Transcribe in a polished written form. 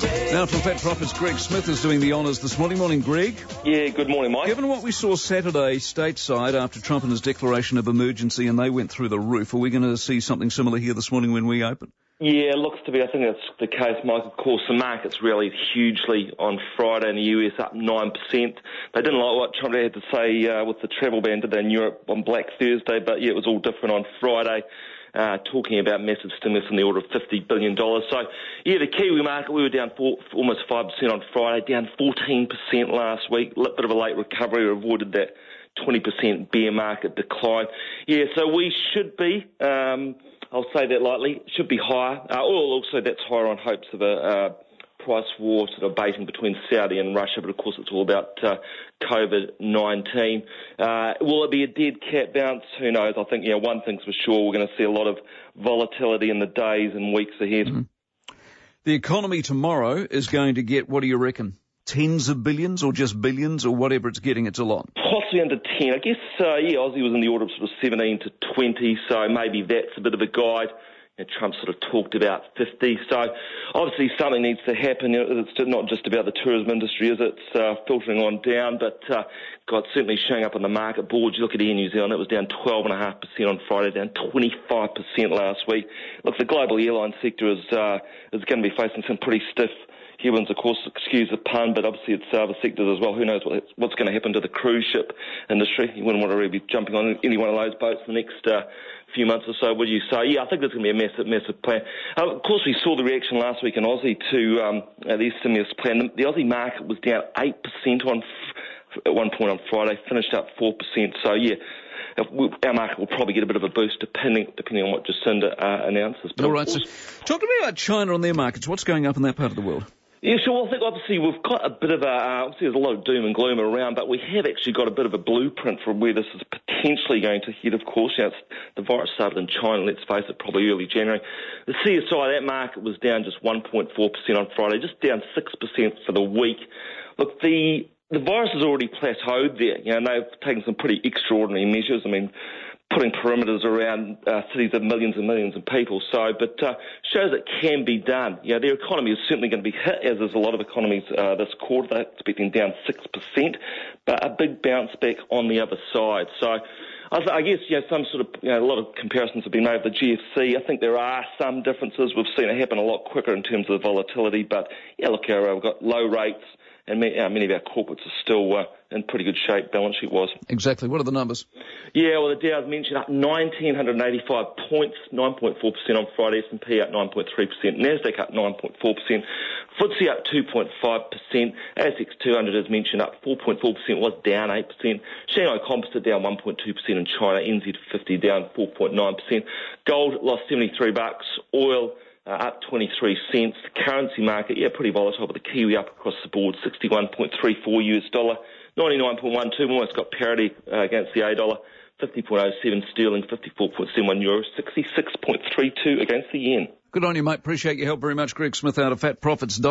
Now from Fat Profits, Greg Smith is doing the honours this morning. Morning, Greg. Yeah, good morning, Mike. Given what we saw Saturday stateside after Trump and his declaration of emergency and they went through the roof, are we going to see something similar here this morning when we open? Yeah, looks to be. I think that's the case, Mike. Of course, the markets rallied hugely on Friday in the US, up 9%. They didn't like what Trump had to say with the travel ban, did they, in Europe on Black Thursday, but yeah, it was all different on Friday. Talking about massive stimulus in the order of $50 billion. So, yeah, the Kiwi market, we were down almost 5% on Friday, down 14% last week. A bit of a late recovery, avoided that 20% bear market decline. Yeah, so we should be, I'll say that lightly, should be higher. Also, that's higher on hopes of a price war sort of abating between Saudi and Russia, but of course it's all about COVID-19. Will it be a dead cat bounce? Who knows? I think, one thing's for sure, we're going to see a lot of volatility in the days and weeks ahead. Mm-hmm. The economy tomorrow is going to get, what do you reckon, tens of billions or just billions or whatever it's getting? It's a lot. Possibly under 10. I guess, Aussie was in the order of sort of 17 to 20, so maybe that's a bit of a guide. Trump sort of talked about 50. So obviously something needs to happen. It's not just about the tourism industry, is it? It's filtering on down, but God, certainly showing up on the market boards. You look at Air New Zealand, it was down 12.5% on Friday, down 25% last week. Look, the global airline sector is going to be facing some pretty stiff headwinds, of course, excuse the pun, but obviously it's other sectors as well. Who knows what's going to happen to the cruise ship industry? You wouldn't want to really be jumping on any one of those boats the next few months or so, would you say? Yeah, I think there's going to be a massive plan. Of course, we saw the reaction last week in Aussie to the stimulus plan. The Aussie market was down 8% at one point on Friday, finished up 4%. So, yeah, our market will probably get a bit of a boost depending on what Jacinda announces. But all right, so talk to me about China and their markets. What's going up in that part of the world? Yeah, sure. Well, I think obviously we've got a bit of obviously there's a lot of doom and gloom around, but we have actually got a bit of a blueprint for where this is potentially going to head, of course. The virus started in China, let's face it, probably early January. The CSI, that market was down just 1.4% on Friday, just down 6% for the week. Look, the virus has already plateaued there, and they've taken some pretty extraordinary measures. I mean, putting perimeters around cities of millions and millions of people. But shows it can be done. Their economy is certainly going to be hit, as is a lot of economies this quarter. They're expecting down 6%, but a big bounce back on the other side. So I guess, some sort of, a lot of comparisons have been made with the GFC. I think there are some differences. We've seen it happen a lot quicker in terms of the volatility, but look, we've got low rates, and many of our corporates are still in pretty good shape, balance sheet-wise. Exactly. What are the numbers? Yeah, well, the Dow's mentioned up 1,985 points, 9.4% on Friday, S&P up 9.3%, Nasdaq up 9.4%, FTSE up 2.5%, ASX 200, as mentioned, up 4.4%, was down 8%, Shanghai Composite down 1.2% in China, NZ50 down 4.9%, gold lost $73, oil up 23 cents. The currency market, pretty volatile, but the Kiwi up across the board, 61.34 US dollar, 99.12, almost got parity against the A dollar, 50.07 sterling, 54.71 euros, 66.32 against the yen. Good on you, mate. Appreciate your help very much. Greg Smith out of Fat Profits.